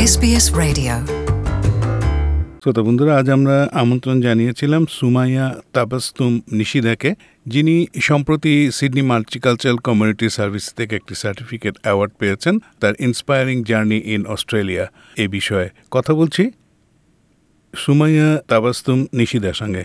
SBS Radio. শ্রোতা বন্ধুরা, আজ আমরা আমন্ত্রণ জানিয়েছিলাম সুমাইয়া তাবাসসুম নিশিদাকে, যিনি সম্প্রতি সিডনি মাল্টিকালচারাল কমিউনিটি সার্ভিস থেকে একটি সার্টিফিকেট অ্যাওয়ার্ড পেয়েছেন তার ইন্সপায়ারিং জার্নি ইন অস্ট্রেলিয়া এই বিষয়ে কথা বলছি সুমাইয়া তাবাসসুম নিশিদার সঙ্গে।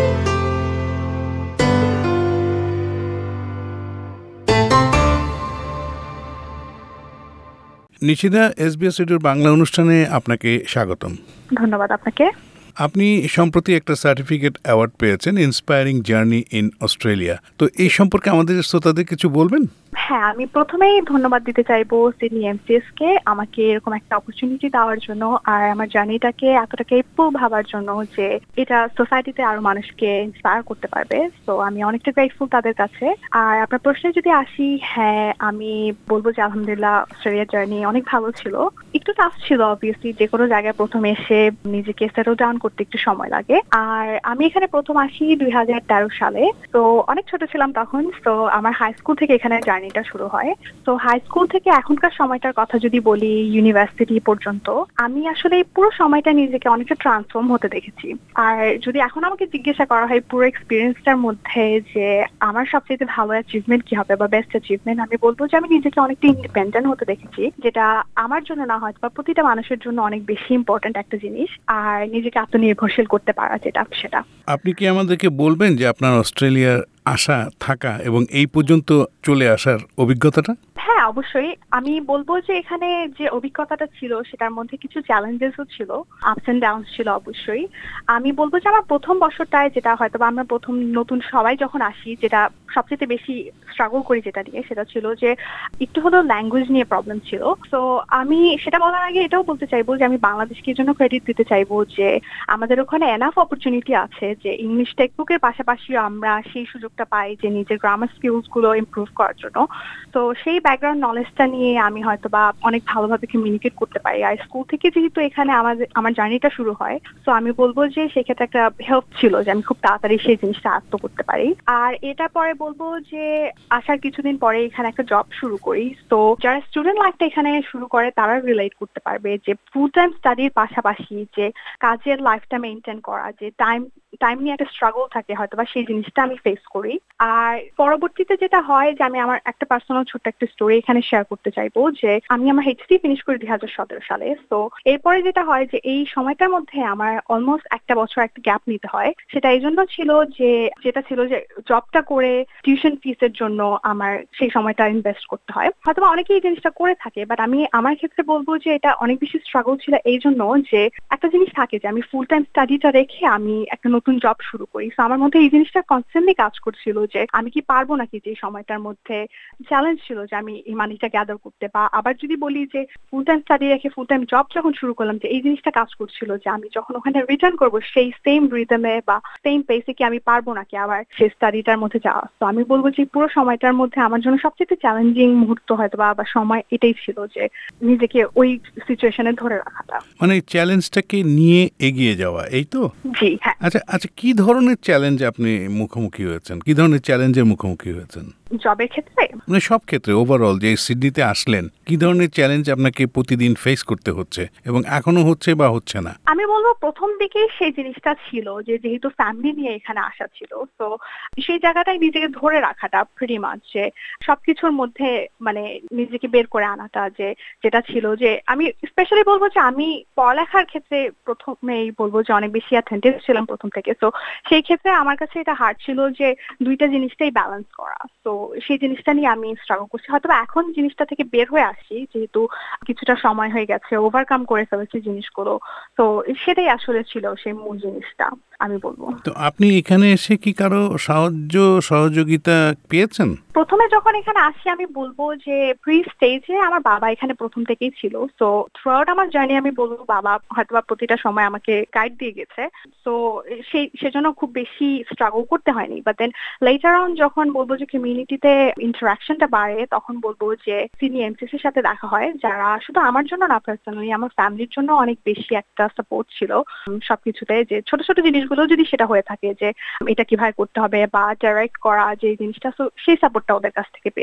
নিশিদা, SBS রেডিওর বাংলা অনুষ্ঠানে আপনাকে স্বাগতম। ধন্যবাদ আপনাকে। আপনি সম্প্রতি একটা সার্টিফিকেট অ্যাওয়ার্ড পেয়েছেন ইন্সপায়ারিং জার্নি ইন অস্ট্রেলিয়া, তো এই সম্পর্কে আমাদের শ্রোতাদের কিছু বলবেন? হ্যাঁ, আমি প্রথমেই ধন্যবাদ দিতে চাইবো সিডনি এমসিএস কে আমাকে এরকম একটা অপরচুনিটি দেওয়ার জন্য, আর আমার জার্নিটাকে এতটা কেপফুল ভাবার জন্য যে এটা সোসাইটিতে আরো মানুষকে ইন্সপায়ার করতে পারবে। তো আমি অনেকটা গ্রেটফুল তাদের কাছে। আর আপনার প্রশ্নে যদি আসি, হ্যাঁ আমি বলবো যে আলহামদুলিল্লাহ অস্ট্রেলিয়ার জার্নি অনেক ভালো ছিল। একটু টাফ ছিল, অবভিয়াসলি যে কোনো জায়গায় প্রথমে এসে নিজেকে সেটেল ডাউন করতে একটু সময় লাগে। আর আমি এখানে প্রথম আসি 2013 সালে। তো অনেক ছোট ছিলাম তখন। তো আমার হাই স্কুল থেকে এখানে জার্নিটা শুরু হয়। তো হাই স্কুল থেকে এখনকার সময়টার কথা যদি বলি, ইউনিভার্সিটি পর্যন্ত আমি আসলে পুরো সময়টা নিজেকে অনেকটা ট্রান্সফর্ম হতে দেখেছি। আর যদি এখন আমাকে জিজ্ঞাসা করা হয় পুরো এক্সপিরিয়েন্সটার মধ্যে যে আমার সবচেয়ে ভালো অ্যাচিভমেন্ট কি হবে বা বেস্ট অ্যাচিভমেন্ট, আমি বলবো যে আমি নিজেকে অনেকটা ইন্ডিপেন্ডেন্ট হতে দেখেছি, যেটা আমার জন্য না হয়তো বা প্রতিটা মানুষের জন্য অনেক বেশি ইম্পর্টেন্ট একটা জিনিস। আর নিজেকে আত্মনির্ভরশীল করতে পারা সেটা। আপনি কি আমাদেরকে বলবেন যে আপনার অস্ট্রেলিয়ার আসা, থাকা এবং এই পর্যন্ত চলে আসার অভিজ্ঞতাটা? হ্যাঁ, অবশ্যই। আমি বলবো যে এখানে যে অভিজ্ঞতাটা ছিল সেটার মধ্যে কিছু চ্যালেঞ্জেসও ছিল, আপস এন্ড ডাউনস ছিল অবশ্যই। আমি বলবো যে আমার প্রথম বছরটায়, যেটা হয়তো আমরা প্রথম নতুন সবাই যখন আসি, যেটা সবচেয়ে বেশি স্ট্রাগল করি যেটা নিয়ে, সেটা ছিল যে একটু হলেও ল্যাঙ্গুয়েজ নিয়ে প্রবলেম ছিল। তো আমি সেটা বলার আগে এটাও বলতে চাইবো যে আমি বাংলাদেশকে এই জন্য ক্রেডিট দিতে চাইবো যে আমাদের ওখানে এনাফ অপরচুনিটি আছে যে ইংলিশ টেক্সটবুকের পাশাপাশি আমরা সেই সুযোগটা পাই যে নিজের গ্রামার স্কিলস গুলো ইমপ্রুভ করার জন্য। তো সেই ব্যাকগ্রাউন্ড নলেজটা নিয়ে আমি হয়তো বা অনেক ভালোভাবে কমিউনিকেট করতে পারি। আর স্কুল থেকে যেহেতু এখানে আমার জার্নিটা শুরু হয়, তো আমি বলবো যে সেক্ষেত্রে একটা হেল্প ছিল যে আমি খুব তাড়াতাড়ি সেই জিনিসটা আয়ত্ত করতে পারি। আর এটা পরে বলবো যে আসার কিছুদিন পরে এখানে একটা জব শুরু করি। তো যারা স্টুডেন্ট লাইফটা এখানে শুরু করে তারা রিলেট করতে পারবে যে ফুল টাইম স্টাডির পাশাপাশি যে কাজের লাইফটা মেনটেন করা, যে টাইম নিয়ে একটা স্ট্রাগল থাকে হয়তো বা, সেই জিনিসটা আমি ফেস করি। আর পরবর্তীতে যেটা হয় যে আমি আমার একটা পার্সোনাল ছোট্ট একটা স্টোরি এখানে শেয়ার করতে চাইবো যে আমি আমার এইচএসসি ফিনিশ করি 2017 সালে। তো এরপরে যেটা হয় যে এই সময়টার মধ্যে আমার অলমোস্ট একটা বছর একটা গ্যাপ নিতে হয়। সেটা এই জন্য ছিল যে জবটা করে টিউশন ফিসের জন্য আমার সেই সময়টা ইনভেস্ট করতে হয়। হয়তো অনেকেই এই জিনিসটা করে থাকে, বাট আমি আমার ক্ষেত্রে বলবো যে এটা অনেক বেশি স্ট্রাগল ছিল এই জন্য যে একটা জিনিস থাকে যে আমি ফুল টাইম স্টাডিটা রেখে আমি একটা নতুন জব শুরু করি। তো আমার মধ্যে এই জিনিসটা কনস্ট্যান্টলি কাজ করছিল যে আমি কি পারবো নাকি, যে সময়টার মধ্যে চ্যালেঞ্জ ছিল যে আমি এই মানিটা গ্যাদার করতে। বা আবার যদি বলি যে ফুল টাইম স্টাডি রেখে ফুল টাইম জব যখন শুরু করলাম, যে এই জিনিসটা কাজ করছিল যে আমি যখন ওখানে রিটার্ন করবো সেই সেম রিদমে বা সেম পেসে কি আমি পারবো নাকি আবার সেই স্টাডিটার মধ্যে যাওয়া। তো আমি বলবো যে পুরো সময়টার মধ্যে আমার জন্য সবচেয়ে চ্যালেঞ্জিং মুহূর্ত হয়তো বা সময় এটাই ছিল যে নিজেকে ওই সিচুয়েশনে ধরে রাখাটা, মানে চ্যালেঞ্জটাকে নিয়ে এগিয়ে যাওয়া, এই তো? জি হ্যাঁ। আচ্ছা, কি ধরনের চ্যালেঞ্জ আপনি মুখোমুখি হয়েছেন? কি ধরনের চ্যালেঞ্জের মুখোমুখি হয়েছেন জবের ক্ষেত্রে? মানে সব ক্ষেত্রে ওভারঅল, যে সিডনিতে আসলেন, কি ধরনের চ্যালেঞ্জ আপনাকে প্রতিদিন ফেস করতে হচ্ছে এবং এখনো হচ্ছে বা হচ্ছে না? আমি বলবো প্রথম দিকে সেই জিনিসটা ছিল যে যেহেতু ফ্যামিলি নিয়ে এখানে আসা ছিল, তো সেই জায়গাটাই নিজেকে ধরে রাখাটা প্রিটি মাচ, যে সবকিছুর মধ্যে মানে নিজেকে বের করে আনাটা, যেটা ছিল যে আমি স্পেশালি বলবো যে আমি পড়ালেখার ক্ষেত্রে প্রথমেই বলবো যে অনেক বেশি অ্যাটেন্টিভ ছিলাম প্রথম থেকে। তো সেই ক্ষেত্রে আমার কাছে এটা হার্ড ছিল যে দুইটা জিনিসটাই ব্যালেন্স করা। তো সেই জিনিসটা নিয়ে আমি স্ট্রাগল করছি। হয়তো এখন জিনিসটা থেকে বের হয়ে আসছি, যেহেতু কিছুটা সময় হয়ে গেছে, ওভারকাম করে ফেলেছি জিনিসগুলো। তো সেটাই আসলে ছিল সেই মূল জিনিসটা আমি বলবো। তো আপনি এখানে এসে কি কারো সহযোগিতা পেয়েছেন? প্রথমে যখন এখানে আসি আমি বলবো যে প্রি স্টেজে আমার বাবা এখানে প্রথম থেকেই ছিল। তো থ্রু আউট আমার জার্নি আমি বলবো বাবা হয়তো বা প্রতিটা সময় আমাকে গাইড দিয়ে গেছে। তো সেজন্য খুব বেশি স্ট্রাগল করতে হয়নি। বাট দেন লেটার অন যখন বলবো যে কমিউনিটিতে ইন্টারাকশনটা বাড়ে, তখন বলবো যে সিনি এমসিসি এর সাথে দেখা হয়, যারা শুধু আমার জন্য না, পার্সোনালি আমার ফ্যামিলির জন্য অনেক বেশি একটা সাপোর্ট ছিল সবকিছুতে। যে ছোট ছোট জিনিসগুলো যদি সেটা হয়ে থাকে যে এটা কিভাবে করতে হবে বা ডাইরেক্ট করা যে জিনিসটা, সেই সাপোর্টটা ওদের কাছ থেকে পেয়েছি।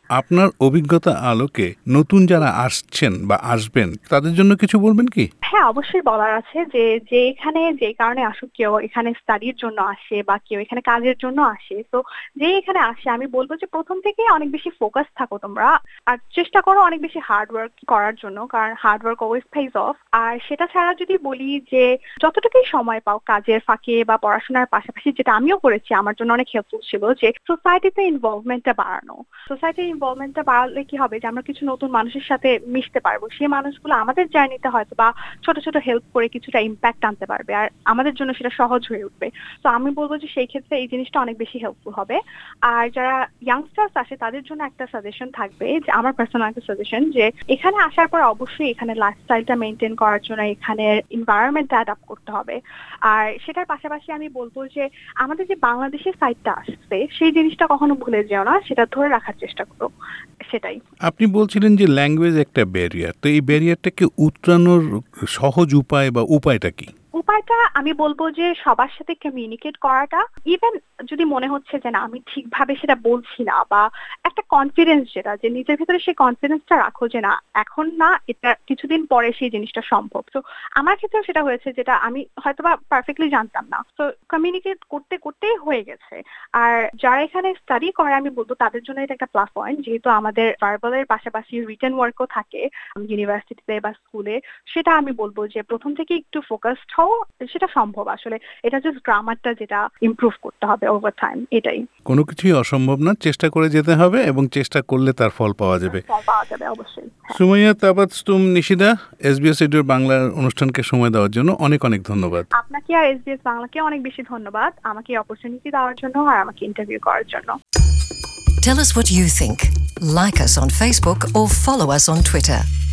আপনার অভিজ্ঞতা আলোকে নতুন যারা আসছেন বা আসবেন তাদের জন্য কিছু বলবেন কি? হ্যাঁ, অবশ্যই বলার আছে যে এখানে যে কারণে আসুক, কেউ এখানে স্টাডির জন্য আসে বা কেউ এখানে কাজের জন্য আসে, তো যে এখানে আসে আমি বলবো যে প্রথম থেকেই অনেক বেশি ফোকাস থাকো তোমরা, আর চেষ্টা করো অনেক বেশি হার্ড ওয়ার্ক করার জন্য, কারণ hard work always pays off. আর সেটা ছাড়া যদি বলি যে যতটুকুই সময় পাও কাজের ফাঁকে বা পড়াশোনার পাশাপাশি, যেটা আমিও করেছি, আমার জন্য অনেক হেল্পফুল ছিল যে সোসাইটিতে ইনভলভমেন্টটা বাড়ানো। সোসাইটির ইনভলভমেন্টটা বাড়ালে কি হবে যে আমরা কিছু নতুন মানুষের সাথে মিশতে পারবো, সেই মানুষগুলো আমাদের জার্নিতে হয়তো বা ছোট ছোট হেল্প করে কিছুটা ইম্প্যাক্ট আনতে পারবে, আর আমাদের জন্য সেটা সহজ হয়ে উঠবে। তো আমি বলবো যে সেই ক্ষেত্রে এই জিনিসটা অনেক বেশি হেল্পফুল হবে। আর যারা ইয়াংস্টার্স আসে তাদের জন্য একটা সাজেশন থাকবে, যে আমার পার্সোনাল একটা সাজেশন, যে এখানে আসার পর অবশ্যই এখানে লাইফস্টাইলটা মেনটেন করার জন্য এখানে এনভায়রনমেন্টটা অ্যাডাপ্ট করতে হবে। আর সেটার পাশাপাশি আমি বলবো যে আমাদের যে বাংলাদেশের সাইডটা আসছে সেই জিনিসটা কখনো ভুলে যেও না, সেটা ধরে রাখার চেষ্টা করো। সেটাই। আপনি বলছিলেন যে ল্যাঙ্গুয়েজ একটা ব্যারিয়ার, তো এই ব্যারিয়ারটাকে উতরানোর সহজ উপায় বা উপায়টা কি? উপায়টা আমি বলবো যে সবার সাথে কমিউনিকেট করাটা। ইভেন যদি মনে হচ্ছে যে না আমি ঠিকভাবে সেটা বলছি না, বা একটা কনফিডেন্স, যেটা যে নিজের ভিতরে সেই কনফিডেন্সটা রাখো যে না এখন না, এটা কিছুদিন পরে সেই জিনিসটা সম্ভব। তো আমার ক্ষেত্রেও সেটা হয়েছে, যেটা আমি হয়তোবা পারফেক্টলি জানতাম না, তো কমিউনিকেট করতে করতেই হয়ে গেছে। আর যারা এখানে স্টাডি করে আমি বলবো তাদের জন্য এটা একটা প্লাস পয়েন্ট, যেহেতু আমাদের ভার্বালের পাশাপাশি রিটেন ওয়ার্কও থাকে ইউনিভার্সিটিতে বা স্কুলে। সেটা আমি বলবো যে প্রথম থেকে একটু ফোকাসড হও, সেটা সম্ভব আসলে। এটা জাস্ট গ্রামারটা যেটা ইমপ্রুভ করতে হবে ওভার টাইম, এটাই। কোনো কিছুই অসম্ভব না, চেষ্টা করে যেতে হবে এবং চেষ্টা করলে তার ফল পাওয়া যাবে। ফল পাওয়া যাবে অবশ্যই। হ্যাঁ। সুমাইয়া তাবাসসুম নিশিদা, SBS রেডিওর বাংলার অনুষ্ঠানকে সময় দেওয়ার জন্য অনেক অনেক ধন্যবাদ। আপনাকে আর SBS বাংলাকে অনেক বেশি ধন্যবাদ আমাকে অপরচুনিটি দেওয়ার জন্য আর আমাকে ইন্টারভিউ করার জন্য। Tell us what you think. Like us on Facebook or follow us on Twitter.